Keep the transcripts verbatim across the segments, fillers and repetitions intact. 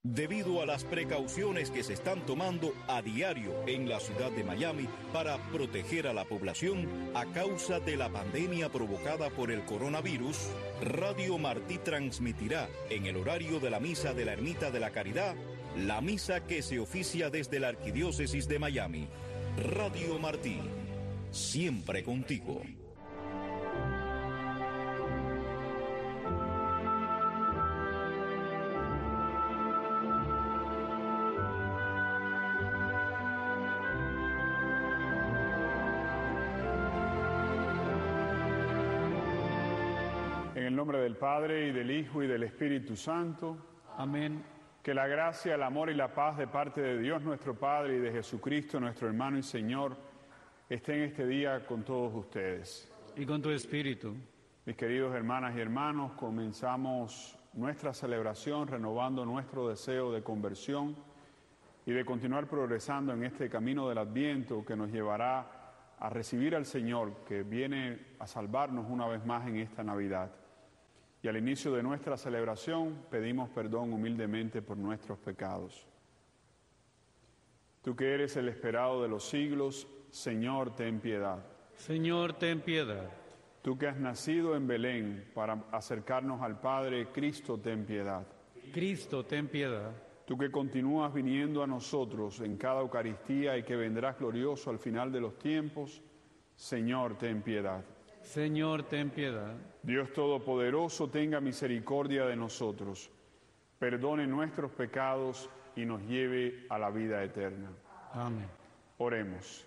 Debido a las precauciones que se están tomando a diario en la ciudad de Miami para proteger a la población a causa de la pandemia provocada por el coronavirus, Radio Martí transmitirá en el horario de la misa de la Ermita de la Caridad, la misa que se oficia desde la Arquidiócesis de Miami. Radio Martí, siempre contigo. En el nombre del Padre, y del Hijo, y del Espíritu Santo. Amén. Que la gracia, el amor y la paz de parte de Dios nuestro Padre y de Jesucristo nuestro hermano y Señor estén este día con todos ustedes. Y con tu espíritu. Mis queridos hermanas y hermanos, comenzamos nuestra celebración renovando nuestro deseo de conversión y de continuar progresando en este camino del Adviento que nos llevará a recibir al Señor que viene a salvarnos una vez más en esta Navidad. Y al inicio de nuestra celebración pedimos perdón humildemente por nuestros pecados. Tú que eres el esperado de los siglos, Señor, ten piedad. Señor, ten piedad. Tú que has nacido en Belén para acercarnos al Padre, Cristo, ten piedad. Cristo, ten piedad. Tú que continúas viniendo a nosotros en cada Eucaristía y que vendrás glorioso al final de los tiempos, Señor, ten piedad. Señor, ten piedad. Dios Todopoderoso, tenga misericordia de nosotros, perdone nuestros pecados y nos lleve a la vida eterna. Amén. Oremos.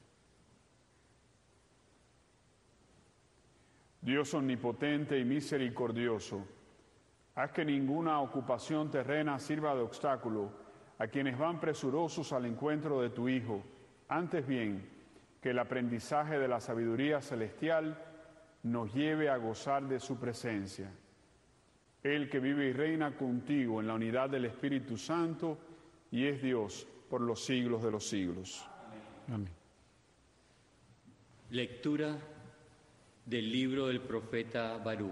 Dios omnipotente y misericordioso, haz que ninguna ocupación terrena sirva de obstáculo a quienes van presurosos al encuentro de tu Hijo. Antes bien, que el aprendizaje de la sabiduría celestial nos lleve a gozar de su presencia. Él que vive y reina contigo en la unidad del Espíritu Santo y es Dios por los siglos de los siglos. Amén. Lectura del libro del profeta Baruch.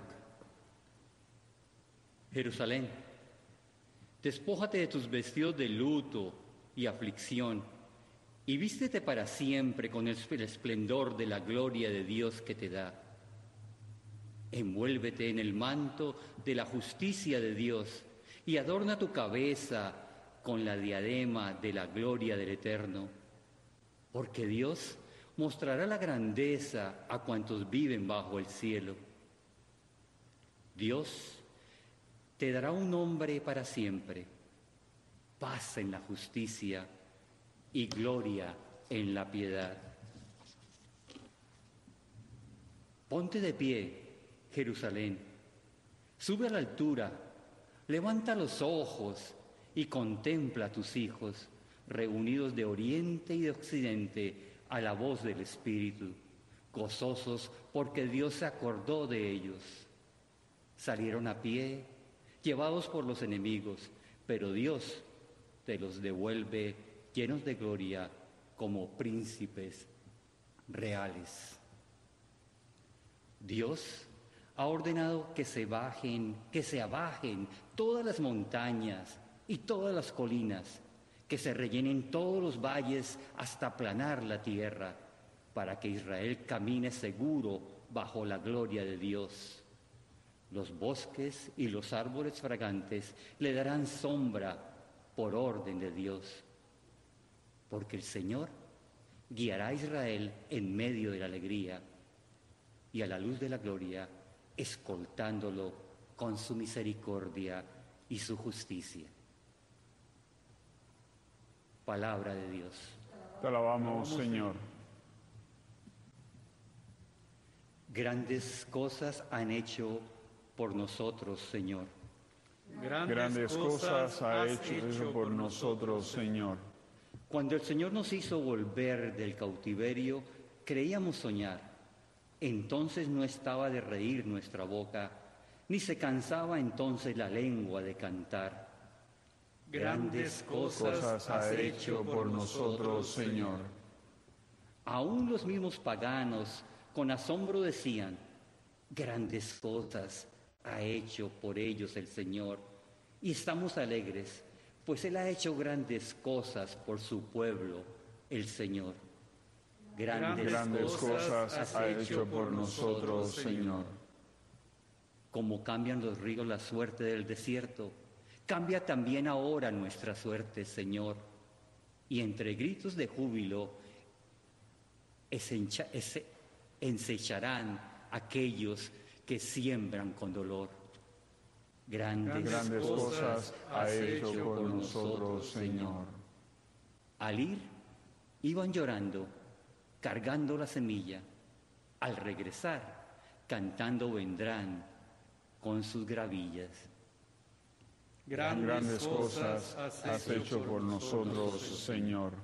Jerusalén, despójate de tus vestidos de luto y aflicción, y vístete para siempre con el esplendor de la gloria de Dios que te da. Envuélvete en el manto de la justicia de Dios y adorna tu cabeza con la diadema de la gloria del Eterno, porque Dios mostrará la grandeza a cuantos viven bajo el cielo. Dios te dará un nombre para siempre, paz en la justicia y gloria en la piedad. Ponte de pie, Jerusalén, sube a la altura, levanta los ojos y contempla a tus hijos, reunidos de oriente y de occidente a la voz del Espíritu, gozosos porque Dios se acordó de ellos. Salieron a pie, llevados por los enemigos, pero Dios te los devuelve llenos de gloria como príncipes reales. Dios ha ordenado que se bajen, que se abajen todas las montañas y todas las colinas, que se rellenen todos los valles hasta aplanar la tierra, para que Israel camine seguro bajo la gloria de Dios. Los bosques y los árboles fragantes le darán sombra por orden de Dios, porque el Señor guiará a Israel en medio de la alegría y a la luz de la gloria, escoltándolo con su misericordia y su justicia. Palabra de Dios. Te alabamos, Señor. Grandes cosas han hecho por nosotros, Señor. Grandes, Grandes cosas ha hecho, hecho por nosotros, Señor. Cuando el Señor nos hizo volver del cautiverio, creíamos soñar. Entonces no estaba de reír nuestra boca, ni se cansaba entonces la lengua de cantar. Grandes cosas has hecho por nosotros, Señor. Aún los mismos paganos con asombro decían: grandes cosas ha hecho por ellos el Señor, y estamos alegres, pues Él ha hecho grandes cosas por su pueblo, el Señor. Grandes, Grandes cosas ha hecho por nosotros, Señor. Como cambian los ríos la suerte del desierto, cambia también ahora nuestra suerte, Señor. Y entre gritos de júbilo esencha- ese- ensecharán aquellos que siembran con dolor. Grandes, Grandes cosas ha hecho por nosotros, Señor. Al ir, iban llorando, cargando la semilla. Al regresar, cantando vendrán con sus gravillas. Grandes cosas has hecho por nosotros, Señor.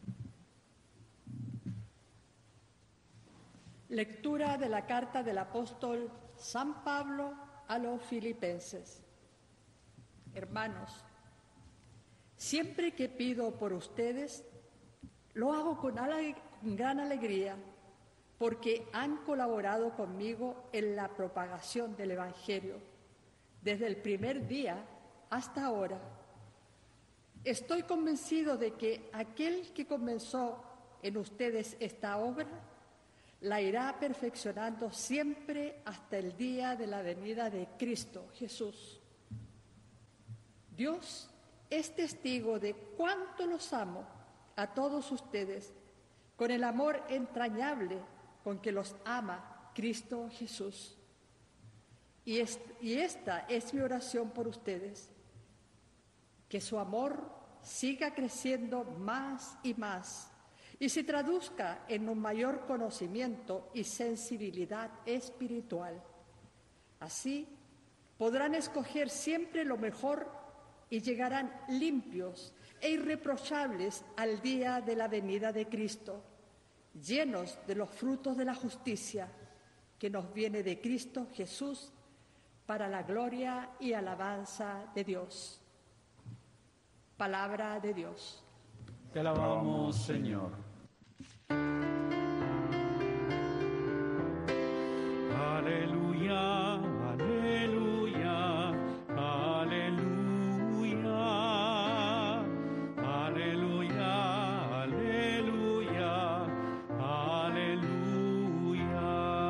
Lectura de la carta del apóstol San Pablo a los Filipenses. Hermanos, siempre que pido por ustedes, lo hago con, ale- con gran alegría, porque han colaborado conmigo en la propagación del Evangelio, desde el primer día hasta ahora. Estoy convencido de que aquel que comenzó en ustedes esta obra, la irá perfeccionando siempre hasta el día de la venida de Cristo Jesús. Dios es testigo de cuánto los amo a todos ustedes, con el amor entrañable con que los ama Cristo Jesús. Y, est- y esta es mi oración por ustedes, que su amor siga creciendo más y más y se traduzca en un mayor conocimiento y sensibilidad espiritual. Así podrán escoger siempre lo mejor y llegarán limpios e irreprochables al día de la venida de Cristo, llenos de los frutos de la justicia que nos viene de Cristo Jesús, para la gloria y alabanza de Dios. Palabra de Dios. Te alabamos, Señor. Aleluya, aleluya, aleluya, aleluya, aleluya, aleluya.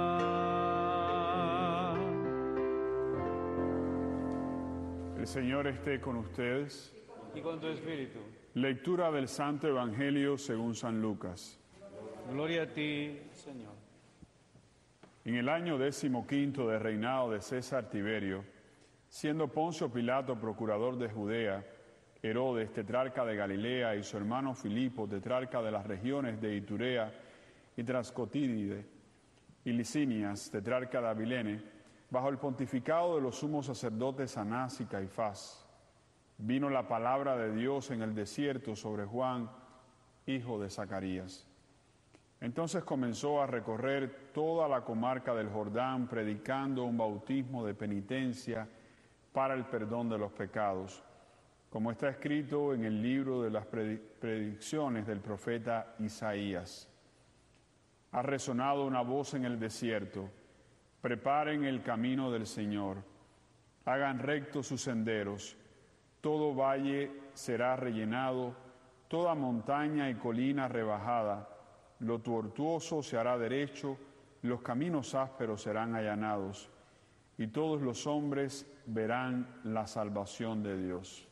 El Señor esté con ustedes. Y con tu espíritu. Lectura del Santo Evangelio según San Lucas. Gloria a ti, Señor. En el año decimoquinto de reinado de César Tiberio, siendo Poncio Pilato procurador de Judea, Herodes, tetrarca de Galilea, y su hermano Filipo, tetrarca de las regiones de Iturea y Trascotíide, y Licinias, tetrarca de Abilene, bajo el pontificado de los sumos sacerdotes Anás y Caifás, vino la palabra de Dios en el desierto sobre Juan, hijo de Zacarías. Entonces comenzó a recorrer toda la comarca del Jordán, predicando un bautismo de penitencia para el perdón de los pecados, como está escrito en el libro de las predicciones del profeta Isaías. Ha resonado una voz en el desierto: preparen el camino del Señor, hagan rectos sus senderos. Todo valle será rellenado, toda montaña y colina rebajada. Lo tortuoso se hará derecho, los caminos ásperos serán allanados, y todos los hombres verán la salvación de Dios.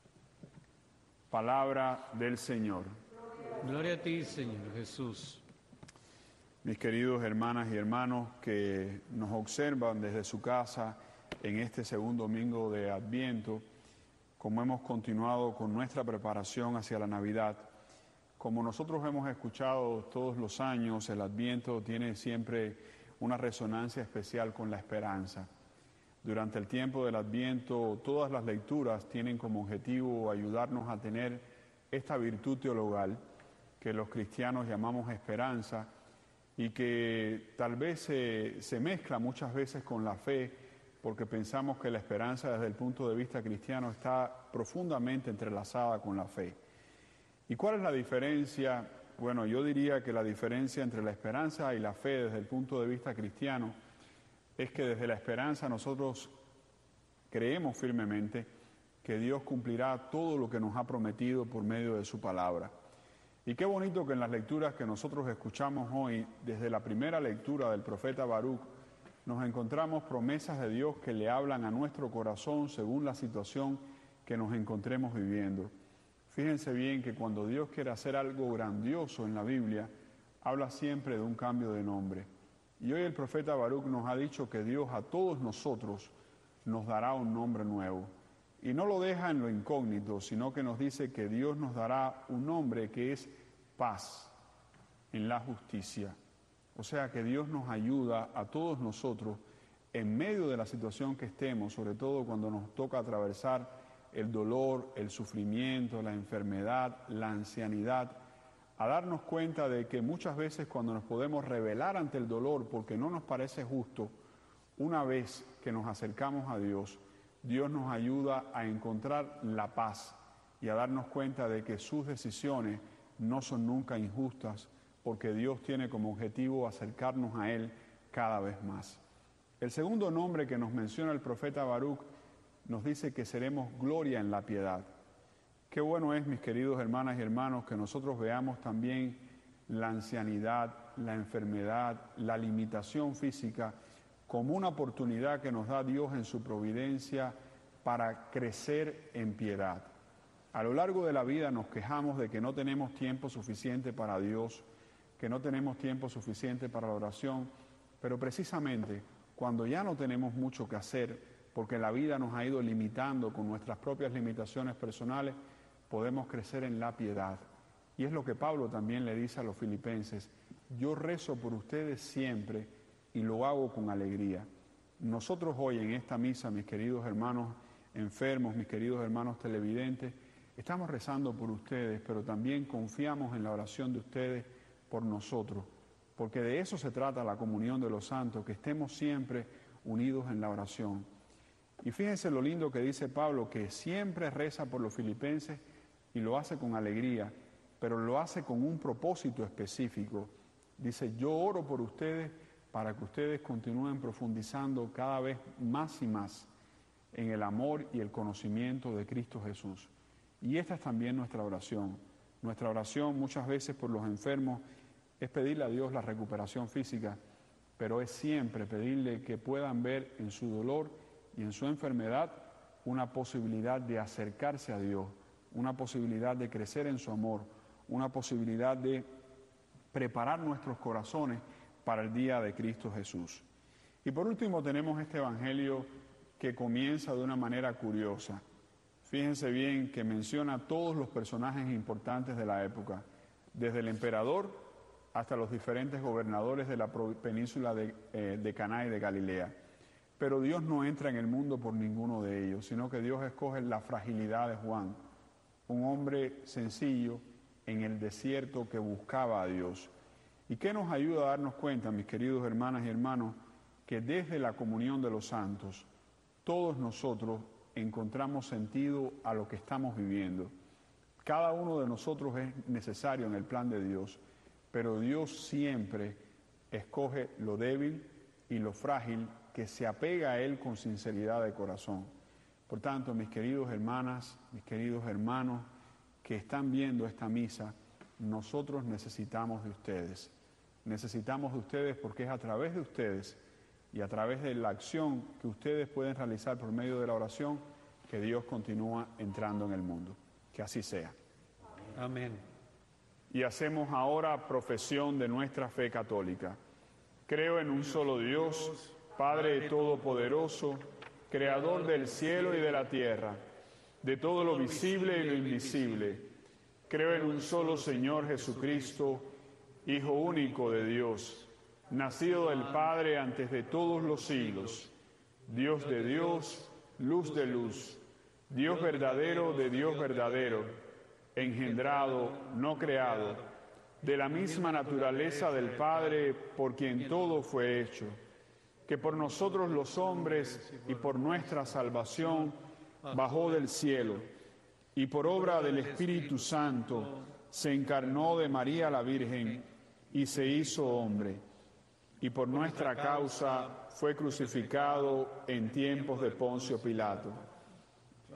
Palabra del Señor. Gloria a ti, Señor Jesús. Mis queridos hermanas y hermanos que nos observan desde su casa en este segundo domingo de Adviento, como hemos continuado con nuestra preparación hacia la Navidad, como nosotros hemos escuchado todos los años, el Adviento tiene siempre una resonancia especial con la esperanza. Durante el tiempo del Adviento, todas las lecturas tienen como objetivo ayudarnos a tener esta virtud teologal que los cristianos llamamos esperanza y que tal vez se, se mezcla muchas veces con la fe, porque pensamos que la esperanza desde el punto de vista cristiano está profundamente entrelazada con la fe. ¿Y cuál es la diferencia? Bueno, yo diría que la diferencia entre la esperanza y la fe desde el punto de vista cristiano es que desde la esperanza nosotros creemos firmemente que Dios cumplirá todo lo que nos ha prometido por medio de su palabra. Y qué bonito que en las lecturas que nosotros escuchamos hoy, desde la primera lectura del profeta Baruch, nos encontramos promesas de Dios que le hablan a nuestro corazón según la situación que nos encontremos viviendo. Fíjense bien que cuando Dios quiere hacer algo grandioso en la Biblia, habla siempre de un cambio de nombre. Y hoy el profeta Baruch nos ha dicho que Dios a todos nosotros nos dará un nombre nuevo. Y no lo deja en lo incógnito, sino que nos dice que Dios nos dará un nombre que es paz en la justicia. O sea que Dios nos ayuda a todos nosotros en medio de la situación que estemos, sobre todo cuando nos toca atravesar el dolor, el sufrimiento, la enfermedad, la ancianidad, a darnos cuenta de que muchas veces cuando nos podemos rebelar ante el dolor porque no nos parece justo, una vez que nos acercamos a Dios, Dios nos ayuda a encontrar la paz y a darnos cuenta de que sus decisiones no son nunca injustas, porque Dios tiene como objetivo acercarnos a Él cada vez más. El segundo nombre que nos menciona el profeta Baruch nos dice que seremos gloria en la piedad. Qué bueno es, mis queridos hermanas y hermanos, que nosotros veamos también la ancianidad, la enfermedad, la limitación física como una oportunidad que nos da Dios en su providencia para crecer en piedad. A lo largo de la vida nos quejamos de que no tenemos tiempo suficiente para Dios, que no tenemos tiempo suficiente para la oración, pero precisamente cuando ya no tenemos mucho que hacer, porque la vida nos ha ido limitando con nuestras propias limitaciones personales, podemos crecer en la piedad. Y es lo que Pablo también le dice a los filipenses: yo rezo por ustedes siempre y lo hago con alegría. Nosotros hoy en esta misa, mis queridos hermanos enfermos, mis queridos hermanos televidentes, estamos rezando por ustedes, pero también confiamos en la oración de ustedes por nosotros, porque de eso se trata la comunión de los santos, que estemos siempre unidos en la oración. Y fíjense lo lindo que dice Pablo, que siempre reza por los filipenses y lo hace con alegría, pero lo hace con un propósito específico. Dice: yo oro por ustedes para que ustedes continúen profundizando cada vez más y más en el amor y el conocimiento de Cristo Jesús. Y esta es también nuestra oración. Nuestra oración muchas veces por los enfermos es pedirle a Dios la recuperación física, pero es siempre pedirle que puedan ver en su dolor y en su enfermedad una posibilidad de acercarse a Dios, una posibilidad de crecer en su amor, una posibilidad de preparar nuestros corazones para el día de Cristo Jesús. Y por último tenemos este evangelio que comienza de una manera curiosa. Fíjense bien que menciona a todos los personajes importantes de la época, desde el emperador hasta los diferentes gobernadores de la península de, eh, de Caná y de Galilea. Pero Dios no entra en el mundo por ninguno de ellos, sino que Dios escoge la fragilidad de Juan, un hombre sencillo en el desierto que buscaba a Dios. ¿Y qué nos ayuda a darnos cuenta, mis queridos hermanas y hermanos, que desde la comunión de los santos, todos nosotros encontramos sentido a lo que estamos viviendo? Cada uno de nosotros es necesario en el plan de Dios, pero Dios siempre escoge lo débil y lo frágil que se apega a Él con sinceridad de corazón. Por tanto, mis queridos hermanas, mis queridos hermanos que están viendo esta misa, nosotros necesitamos de ustedes. Necesitamos de ustedes porque es a través de ustedes y a través de la acción que ustedes pueden realizar por medio de la oración que Dios continúa entrando en el mundo. Que así sea. Amén. Y hacemos ahora profesión de nuestra fe católica. Creo en un solo Dios, Padre Todopoderoso, Creador del cielo y de la tierra, de todo lo visible y lo invisible. Creo en un solo Señor Jesucristo, Hijo único de Dios, nacido del Padre antes de todos los siglos, Dios de Dios, luz de luz, Dios verdadero de Dios verdadero, engendrado, no creado, de la misma naturaleza del Padre, por quien todo fue hecho, que por nosotros los hombres y por nuestra salvación bajó del cielo, y por obra del Espíritu Santo se encarnó de María la Virgen y se hizo hombre, y por nuestra causa fue crucificado en tiempos de Poncio Pilato.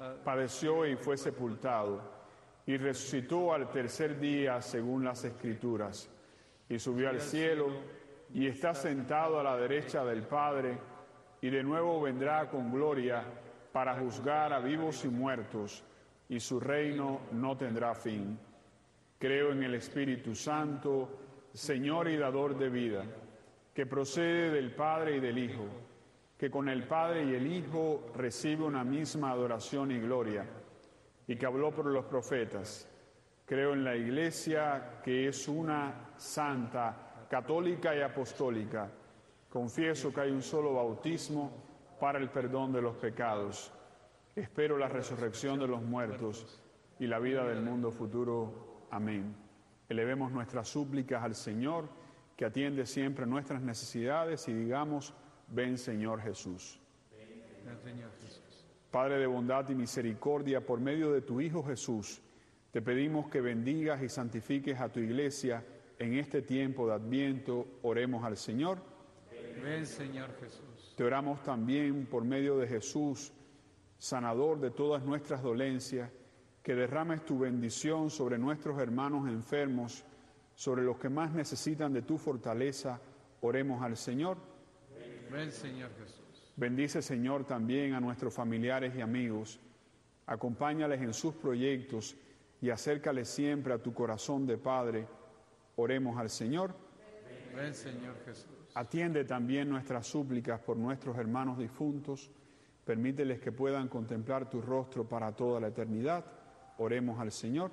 padeció y fue sepultado, y resucitó al tercer día según las Escrituras, y subió al cielo, y está sentado a la derecha del Padre, y de nuevo vendrá con gloria para juzgar a vivos y muertos, y su reino no tendrá fin. Creo en el Espíritu Santo, Señor y dador de vida, que procede del Padre y del Hijo, que con el Padre y el Hijo recibe una misma adoración y gloria, y que habló por los profetas. Creo en la Iglesia, que es una santa, católica y apostólica. Confieso que hay un solo bautismo para el perdón de los pecados. Espero la resurrección de los muertos y la vida del mundo futuro. Amén. Elevemos nuestras súplicas al Señor, que atiende siempre nuestras necesidades, y digamos: ven, Señor Jesús. Ven, Señor Jesús. Padre de bondad y misericordia, por medio de tu Hijo Jesús, te pedimos que bendigas y santifiques a tu Iglesia en este tiempo de Adviento. Oremos al Señor. Ven, Señor Jesús. Te oramos también por medio de Jesús, sanador de todas nuestras dolencias, que derrames tu bendición sobre nuestros hermanos enfermos, sobre los que más necesitan de tu fortaleza. Oremos al Señor. Ven, Señor Jesús. Bendice, Señor, también a nuestros familiares y amigos. Acompáñales en sus proyectos y acércales siempre a tu corazón de Padre. Oremos al Señor. Ven, Señor Jesús. Atiende también nuestras súplicas por nuestros hermanos difuntos. Permíteles que puedan contemplar tu rostro para toda la eternidad. Oremos al Señor.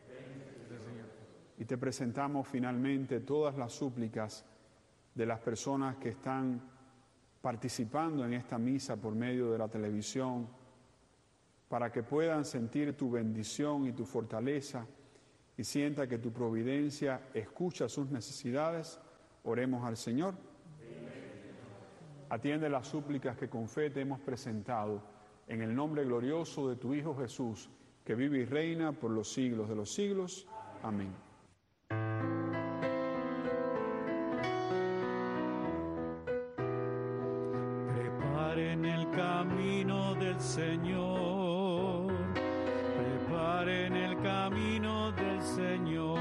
Y te presentamos finalmente todas las súplicas de las personas que están participando en esta misa por medio de la televisión, para que puedan sentir tu bendición y tu fortaleza y sienta que tu providencia escucha sus necesidades. Oremos al Señor. Atiende las súplicas que con fe te hemos presentado, en el nombre glorioso de tu Hijo Jesús, que vive y reina por los siglos de los siglos. Amén. Preparen el camino del Señor, preparen el camino del Señor.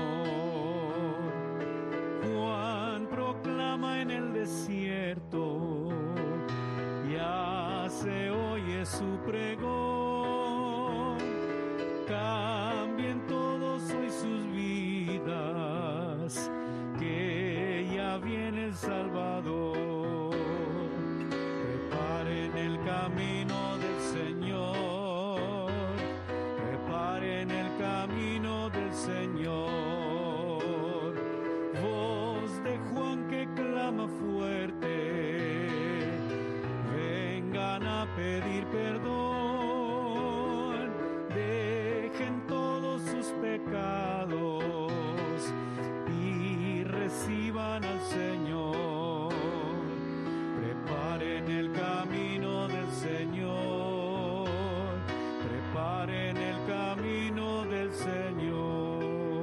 Juan proclama en el desierto, ya se oye su pregón. Cambien todos hoy sus vidas, que ya viene el Salvador. Preparen el camino del Señor, preparen el camino del Señor. Voz de Juan que clama fuerte, vengan a pedir perdón, dejen todos sus pecados y reciban al Señor. Preparen el camino del Señor, preparen el camino del Señor.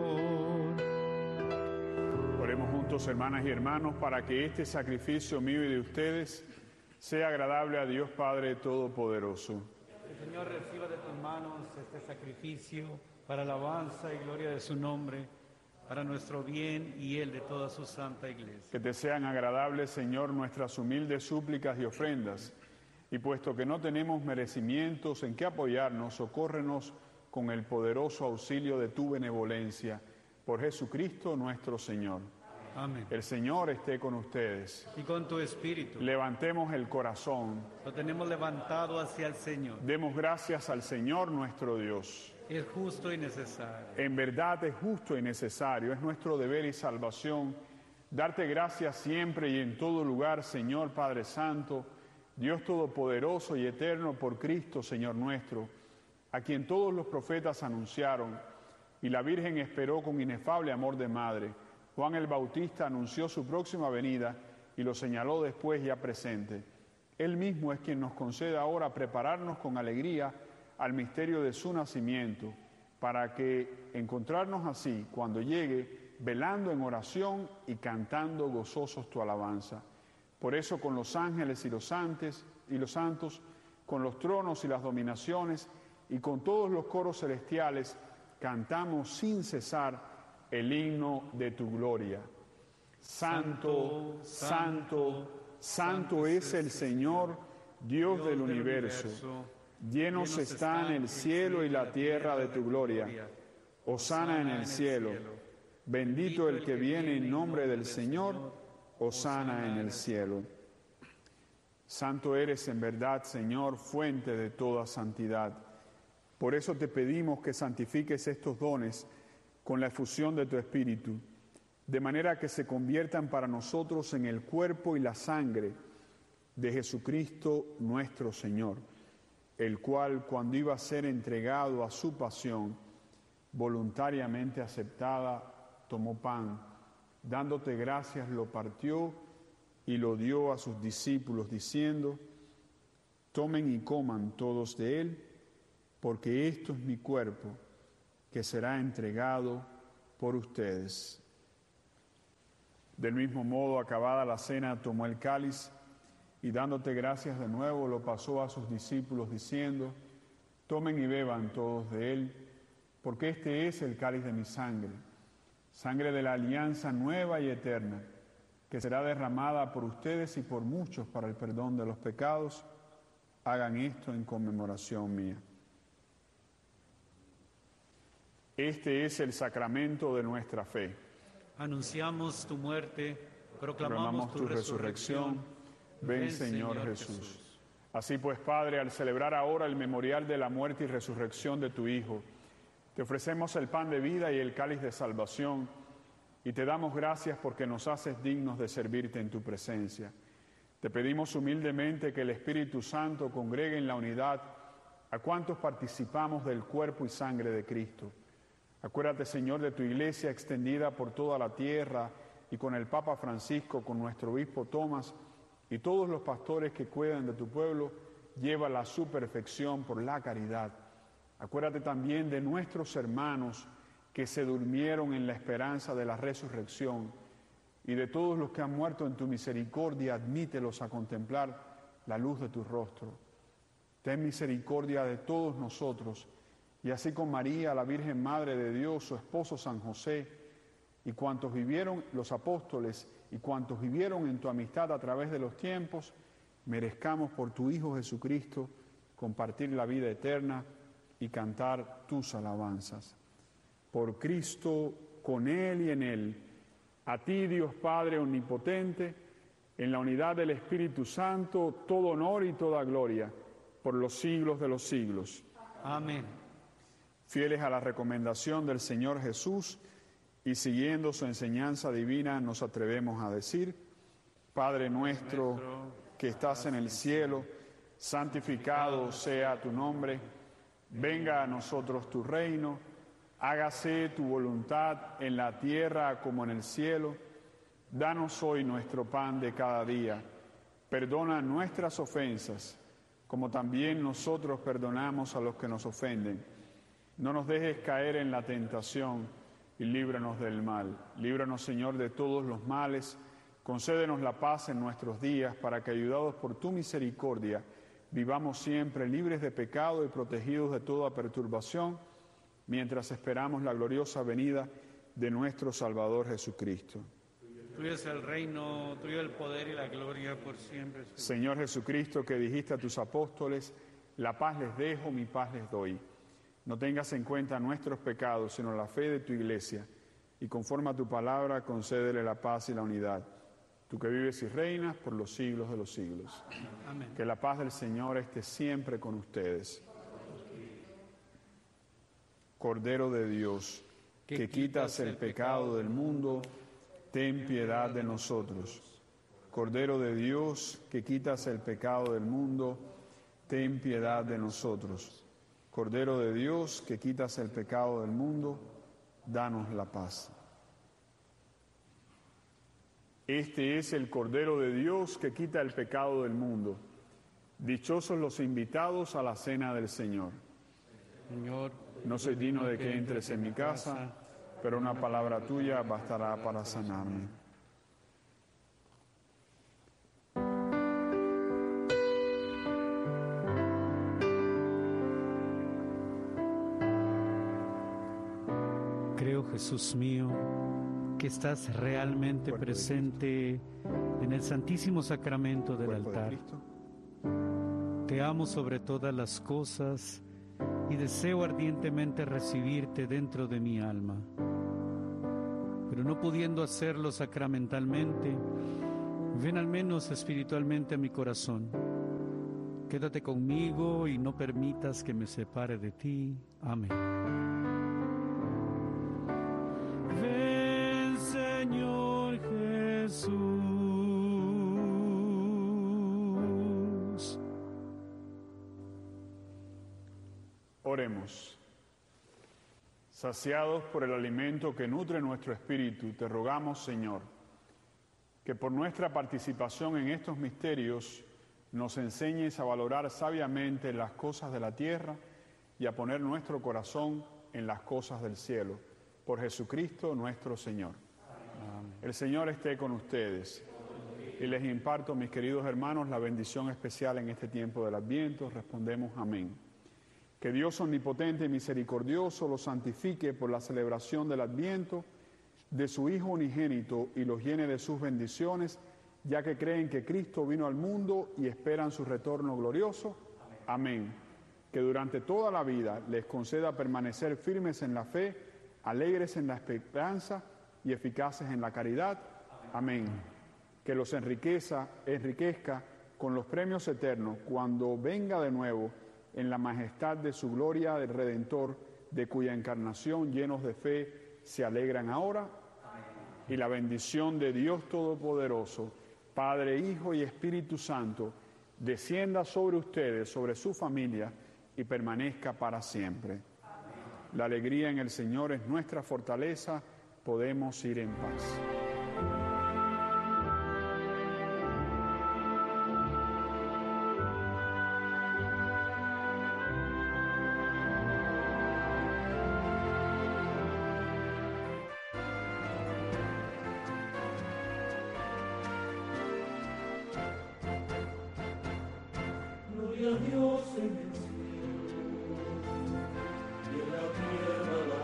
Oremos juntos, hermanas y hermanos, para que este sacrificio mío y de ustedes sea agradable a Dios Padre Todopoderoso. El Señor reciba de tus manos este sacrificio para alabanza y gloria de su nombre, para nuestro bien y el de toda su santa Iglesia. Que te sean agradables, Señor, nuestras humildes súplicas y ofrendas, y puesto que no tenemos merecimientos en que apoyarnos, socórrenos con el poderoso auxilio de tu benevolencia. Por Jesucristo nuestro Señor. Amén. El Señor esté con ustedes. Y con tu espíritu. Levantemos el corazón. Lo tenemos levantado hacia el Señor. Demos gracias al Señor nuestro Dios. Es justo y necesario. En verdad es justo y necesario, es nuestro deber y salvación darte gracias siempre y en todo lugar, Señor Padre Santo, Dios Todopoderoso y Eterno, por Cristo, Señor nuestro, a quien todos los profetas anunciaron y la Virgen esperó con inefable amor de madre. Juan el Bautista anunció su próxima venida y lo señaló después ya presente. Él mismo es quien nos concede ahora prepararnos con alegría al misterio de su nacimiento, para que encontrarnos así, cuando llegue, velando en oración y cantando gozosos tu alabanza. Por eso, con los ángeles y los santos, y los santos, con los tronos y las dominaciones, y con todos los coros celestiales cantamos sin cesar el himno de tu gloria. Santo, santo, santo es el Señor, Dios del universo. Llenos están el cielo y la tierra de tu gloria. Hosana en el cielo. Bendito el que viene en nombre del Señor. Hosana en el cielo. Santo eres en verdad, Señor, fuente de toda santidad. Por eso te pedimos que santifiques estos dones con la efusión de tu Espíritu, de manera que se conviertan para nosotros en el cuerpo y la sangre de Jesucristo nuestro Señor, el cual, cuando iba a ser entregado a su pasión, voluntariamente aceptada, tomó pan, dándote gracias, lo partió y lo dio a sus discípulos, diciendo: tomen y coman todos de él, porque esto es mi cuerpo, que será entregado por ustedes. Del mismo modo, acabada la cena, tomó el cáliz y dándote gracias de nuevo, lo pasó a sus discípulos, diciendo: tomen y beban todos de él, porque este es el cáliz de mi sangre, sangre de la alianza nueva y eterna, que será derramada por ustedes y por muchos para el perdón de los pecados. Hagan esto en conmemoración mía. Este es el sacramento de nuestra fe. Anunciamos tu muerte, proclamamos, proclamamos tu, tu resurrección. resurrección. Ven, Ven, Señor, Señor Jesús. Jesús. Así pues, Padre, al celebrar ahora el memorial de la muerte y resurrección de tu Hijo, te ofrecemos el pan de vida y el cáliz de salvación, y te damos gracias porque nos haces dignos de servirte en tu presencia. Te pedimos humildemente que el Espíritu Santo congregue en la unidad a cuantos participamos del cuerpo y sangre de Cristo. Acuérdate, Señor, de tu iglesia extendida por toda la tierra y con el Papa Francisco, con nuestro obispo Tomás y todos los pastores que cuidan de tu pueblo, llévala a su perfección por la caridad. Acuérdate también de nuestros hermanos que se durmieron en la esperanza de la resurrección, y de todos los que han muerto en tu misericordia, admítelos a contemplar la luz de tu rostro. Ten misericordia de todos nosotros, y así con María, la Virgen Madre de Dios, su esposo San José, y cuantos vivieron los apóstoles, y cuantos vivieron en tu amistad a través de los tiempos, merezcamos por tu Hijo Jesucristo compartir la vida eterna y cantar tus alabanzas. Por Cristo, con Él y en Él, a ti, Dios Padre omnipotente, en la unidad del Espíritu Santo, todo honor y toda gloria, por los siglos de los siglos. Amén. Fieles a la recomendación del Señor Jesús y siguiendo su enseñanza divina, nos atrevemos a decir: Padre nuestro que estás en el cielo, santificado sea tu nombre, venga a nosotros tu reino, hágase tu voluntad en la tierra como en el cielo. Danos hoy nuestro pan de cada día. Perdona nuestras ofensas, como también nosotros perdonamos a los que nos ofenden. No nos dejes caer en la tentación y líbranos del mal. Líbranos, Señor, de todos los males. Concédenos la paz en nuestros días, para que, ayudados por tu misericordia, vivamos siempre libres de pecado y protegidos de toda perturbación, mientras esperamos la gloriosa venida de nuestro Salvador Jesucristo. Tuyo es el reino, tuyo el poder y la gloria por siempre. Señor Jesucristo, que dijiste a tus apóstoles: la paz les dejo, mi paz les doy. No tengas en cuenta nuestros pecados, sino la fe de tu iglesia, y conforme a tu palabra, concédele la paz y la unidad. Tú que vives y reinas por los siglos de los siglos. Amén. Que la paz del Señor esté siempre con ustedes. Cordero de Dios, que quitas el pecado del mundo, ten piedad de nosotros. Cordero de Dios, que quitas el pecado del mundo, ten piedad de nosotros. Cordero de Dios, que quitas el pecado del mundo, danos la paz. Este es el Cordero de Dios que quita el pecado del mundo. Dichosos los invitados a la cena del Señor. Señor, no soy digno de que entres en mi casa, pero una palabra tuya bastará para sanarme. creo, Jesús mío, que estás realmente Cuerpo de presente en el Santísimo Sacramento del Cuerpo de altar. Cristo. Te amo sobre todas las cosas y deseo ardientemente recibirte dentro de mi alma. Pero no pudiendo hacerlo sacramentalmente, ven al menos espiritualmente a mi corazón. Quédate conmigo y no permitas que me separe de ti. Amén. Ven, Señor Jesús. Oremos. Saciados por el alimento que nutre nuestro espíritu, te rogamos, Señor, que por nuestra participación en estos misterios nos enseñes a valorar sabiamente las cosas de la tierra y a poner nuestro corazón en las cosas del cielo. Por Jesucristo nuestro Señor. Amén. El Señor esté con ustedes. Y les imparto, mis queridos hermanos, la bendición especial en este tiempo del Adviento. Respondemos amén. Que Dios omnipotente y misericordioso los santifique por la celebración del Adviento de su Hijo unigénito y los llene de sus bendiciones, ya que creen que Cristo vino al mundo y esperan su retorno glorioso. Amén. Amén. Que durante toda la vida les conceda permanecer firmes en la fe, alegres en la esperanza y eficaces en la caridad. Amén. Amén. Que los enriqueza, enriquezca con los premios eternos cuando venga de nuevo en la majestad de su gloria del Redentor, de cuya encarnación llenos de fe se alegran ahora. Amén. Y la bendición de Dios Todopoderoso, Padre, Hijo y Espíritu Santo, descienda sobre ustedes, sobre su familia y permanezca para siempre. Amén. La alegría en el Señor es nuestra fortaleza, podemos ir en paz. Gloria a Dios en el cielo, y en la tierra la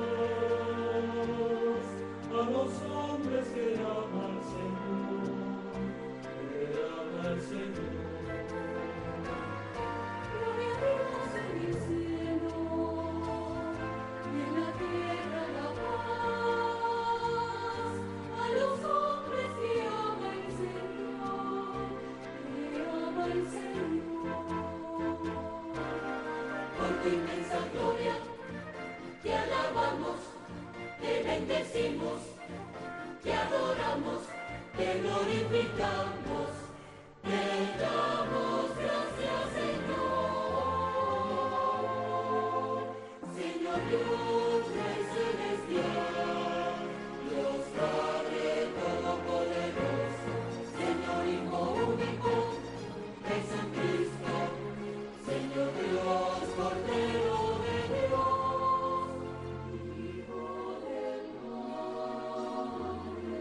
paz, a los hombres que ama al Señor, que ama al Señor. Gloria a Dios en el cielo, y en la tierra la paz, a los hombres que ama el Señor, que ama el Señor. Por tu inmensa gloria, te alabamos, te bendecimos, te adoramos, te glorificamos, te damos gracias, Señor. Señor Dios, Rey celestial, Dios Padre todopoderoso, Señor Hijo único, Jesucristo, Señor Dios, Cordero de Dios, Hijo del Padre.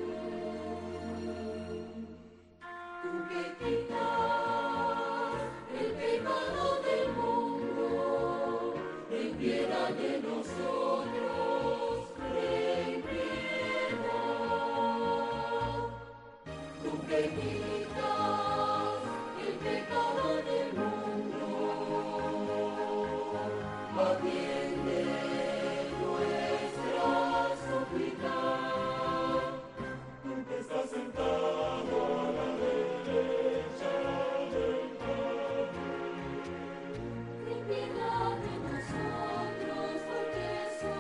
Tú que quitas el pecado del mundo, ten piedad de nosotros, ten piedad. Tú que quitas el pecado del mundo, atiende nuestra súplica. Tú que estás sentado a la derecha del Padre, Ten piedad de nosotros, porque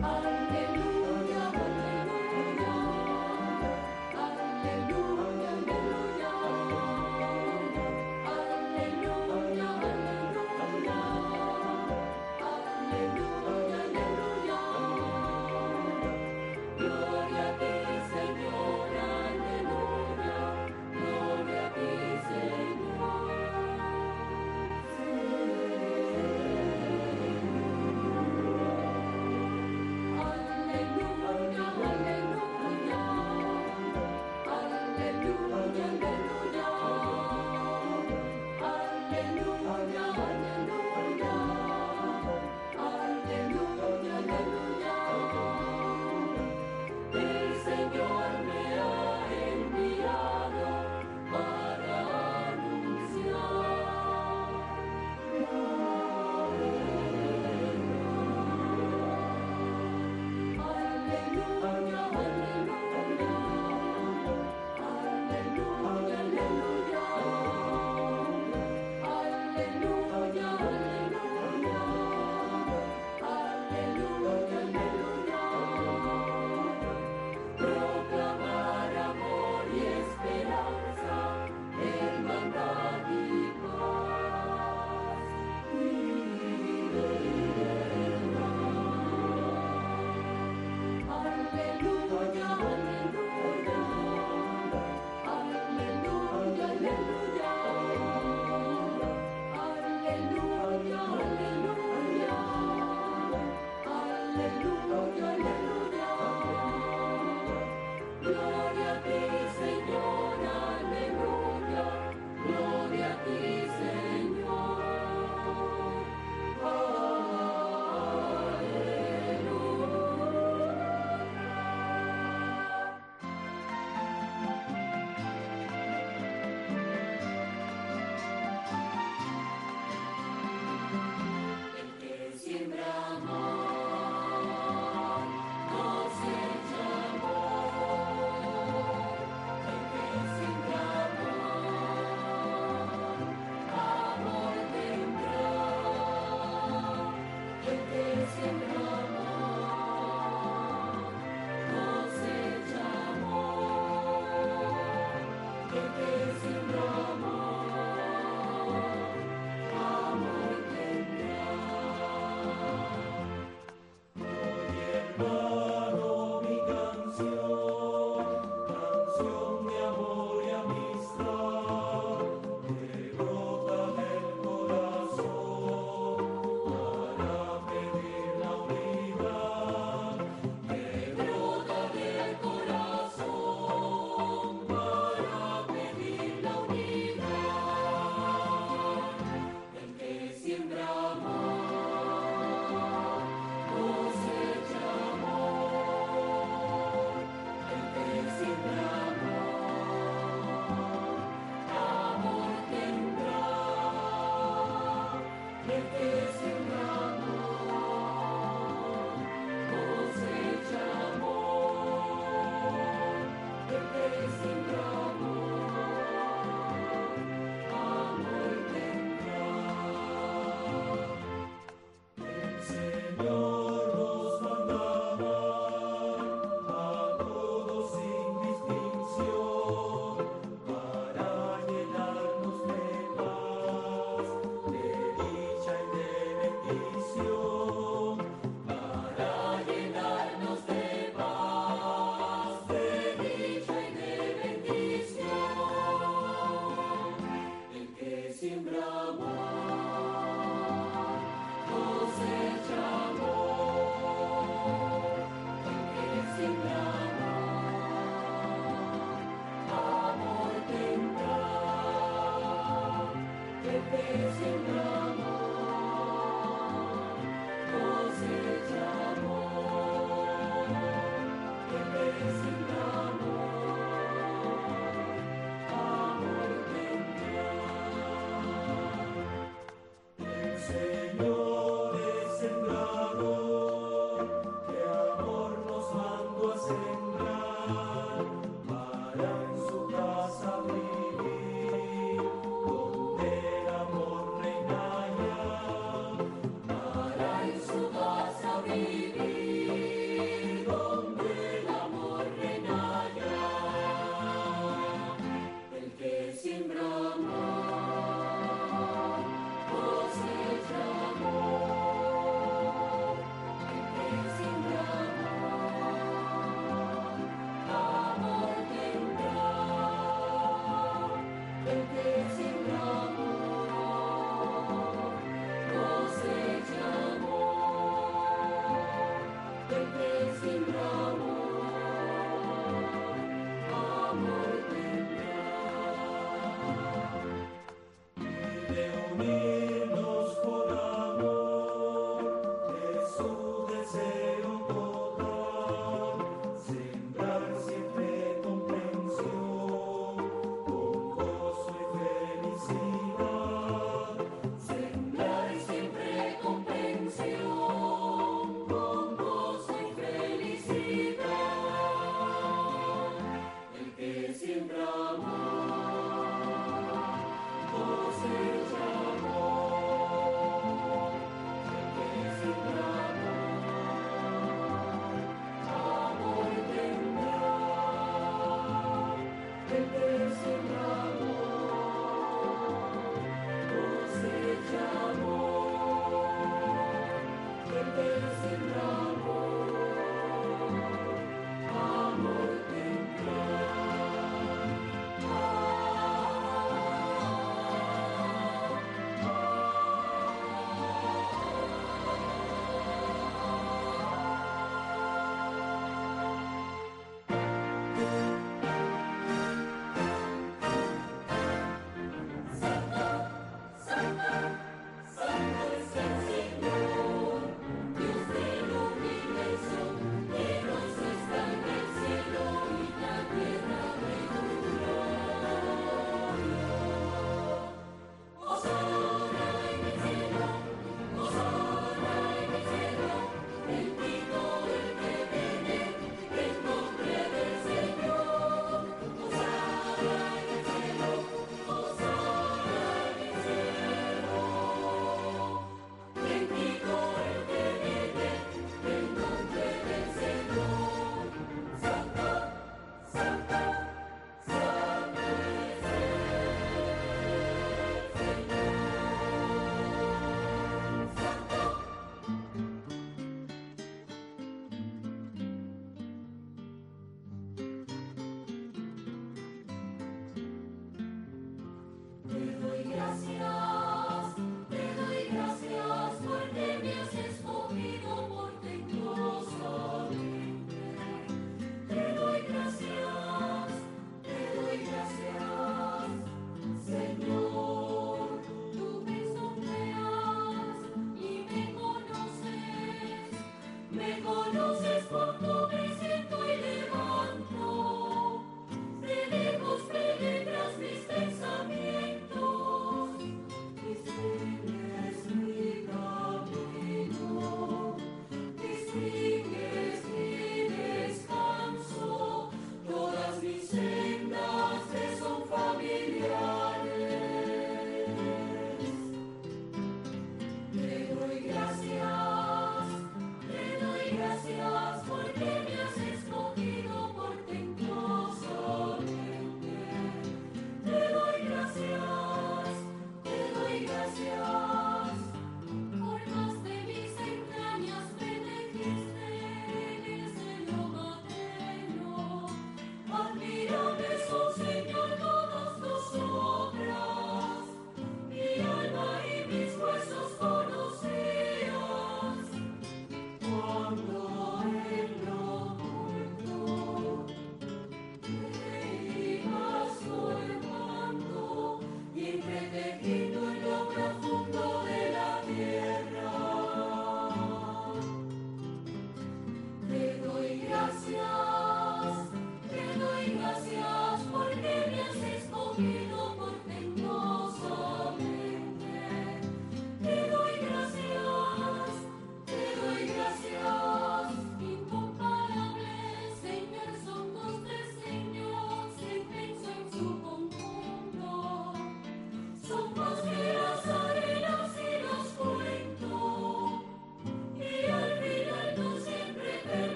Su casa vivir, donde el amor reina.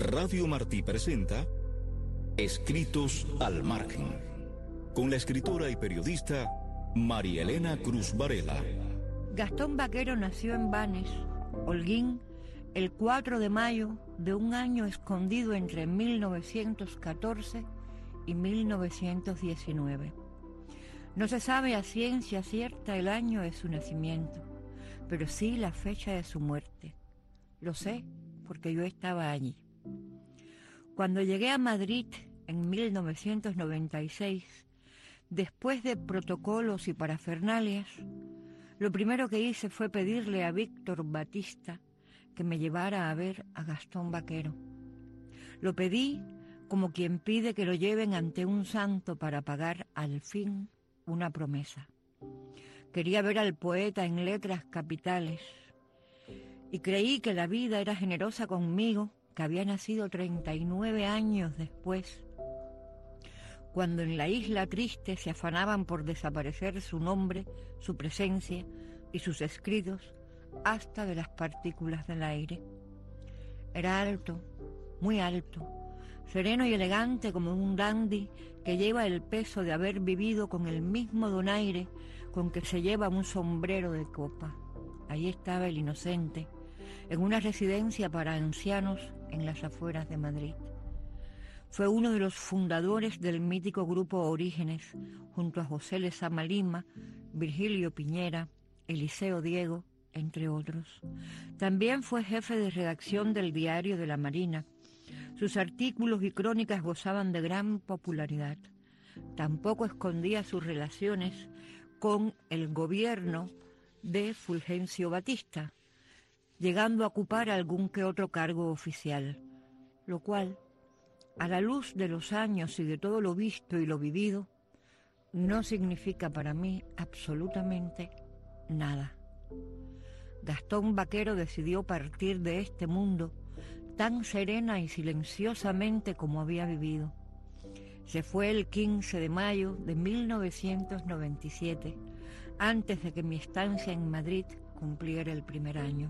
Radio Martí presenta Escritos al Margen, con la escritora y periodista María Elena Cruz Varela. Gastón Vaquero nació en Banes, Holguín, el cuatro de mayo de un año escondido entre mil novecientos catorce y mil novecientos diecinueve. No se sabe a ciencia cierta el año de su nacimiento, pero sí la fecha de su muerte. Lo sé porque yo estaba allí. Cuando llegué a Madrid en mil novecientos noventa y seis, después de protocolos y parafernalias, lo primero que hice fue pedirle a Víctor Batista que me llevara a ver a Gastón Vaquero. Lo pedí como quien pide que lo lleven ante un santo para pagar al fin una promesa. Quería ver al poeta en letras capitales y creí que la vida era generosa conmigo, que había nacido treinta y nueve años después, cuando en la isla triste se afanaban por desaparecer su nombre, su presencia y sus escritos hasta de las partículas del aire. Era alto, muy alto, sereno y elegante como un dandy que lleva el peso de haber vivido con el mismo donaire con que se lleva un sombrero de copa. Ahí estaba el inocente, en una residencia para ancianos en las afueras de Madrid. Fue uno de los fundadores del mítico grupo Orígenes, junto a José Lezama Lima, Virgilio Piñera, Eliseo Diego, entre otros. También fue jefe de redacción del Diario de la Marina. Sus artículos y crónicas gozaban de gran popularidad. Tampoco escondía sus relaciones con el gobierno de Fulgencio Batista, llegando a ocupar algún que otro cargo oficial, lo cual, a la luz de los años y de todo lo visto y lo vivido, no significa para mí absolutamente nada. Gastón Vaquero decidió partir de este mundo tan serena y silenciosamente como había vivido. Se fue el quince de mayo de mil novecientos noventa y siete, antes de que mi estancia en Madrid cumpliera el primer año.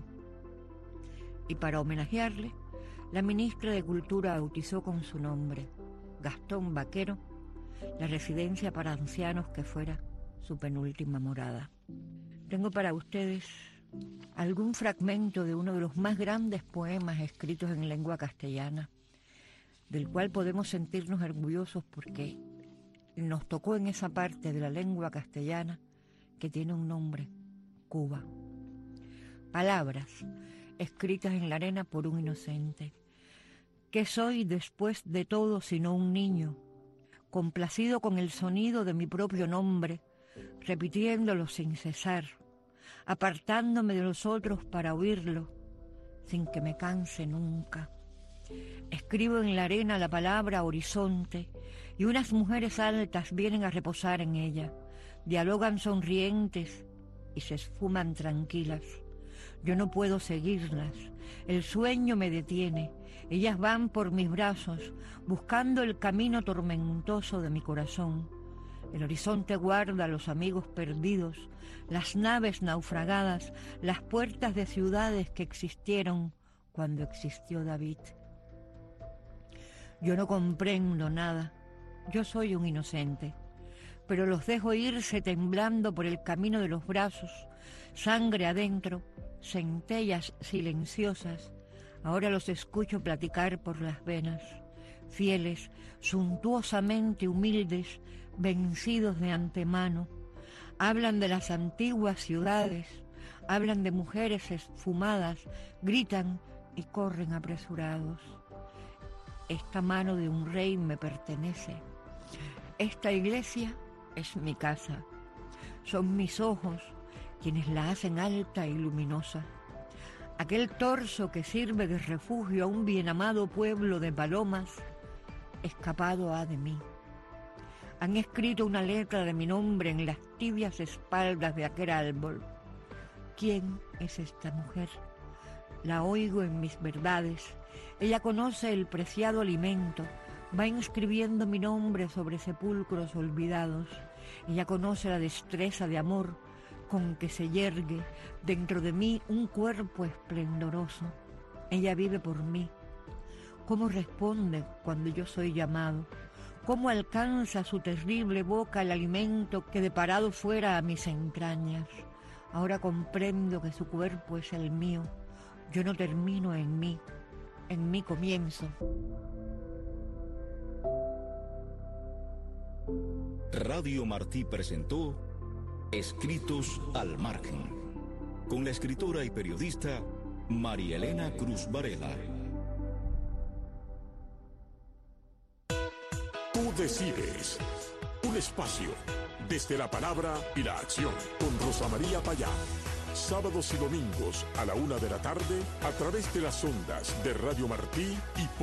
Y para homenajearle, la ministra de Cultura bautizó con su nombre, Gastón Vaquero, la residencia para ancianos que fuera su penúltima morada. Tengo para ustedes algún fragmento de uno de los más grandes poemas escritos en lengua castellana, del cual podemos sentirnos orgullosos porque nos tocó en esa parte de la lengua castellana que tiene un nombre, Cuba. Palabras escritas en la arena por un inocente. ¿Qué soy después de todo sino un niño, complacido con el sonido de mi propio nombre, repitiéndolo sin cesar, apartándome de los otros para oírlo, sin que me canse nunca? Escribo en la arena la palabra horizonte y unas mujeres altas vienen a reposar en ella, dialogan sonrientes y se esfuman tranquilas. Yo no puedo seguirlas, el sueño me detiene, ellas van por mis brazos, buscando el camino tormentoso de mi corazón. El horizonte guarda a los amigos perdidos, las naves naufragadas, las puertas de ciudades que existieron cuando existió David. Yo no comprendo nada, yo soy un inocente, pero los dejo irse temblando por el camino de los brazos, sangre adentro, centellas silenciosas. Ahora los escucho platicar por las venas, fieles, suntuosamente humildes, vencidos de antemano. Hablan de las antiguas ciudades, hablan de mujeres esfumadas, gritan y corren apresurados. Esta mano de un rey me pertenece. Esta iglesia es mi casa. Son mis ojos quienes la hacen alta y luminosa. Aquel torso que sirve de refugio a un bien amado pueblo de palomas, escapado ha de mí. Han escrito una letra de mi nombre en las tibias espaldas de aquel árbol. ¿Quién es esta mujer? La oigo en mis verdades. Ella conoce el preciado alimento, va inscribiendo mi nombre sobre sepulcros olvidados. Ella conoce la destreza de amor con que se yergue dentro de mí un cuerpo esplendoroso. Ella vive por mí. cómo responde cuando yo soy llamado, cómo alcanza su terrible boca el alimento que de parado fuera a mis entrañas. Ahora comprendo que su cuerpo es el mío. Yo no termino en mí, en mí comienzo. Radio Martí presentó Escritos al Margen, con la escritora y periodista María Elena Cruz Varela. Tú decides. Un espacio desde la palabra y la acción con Rosa María Payá. Sábados y domingos a la una de la tarde a través de las ondas de Radio Martí y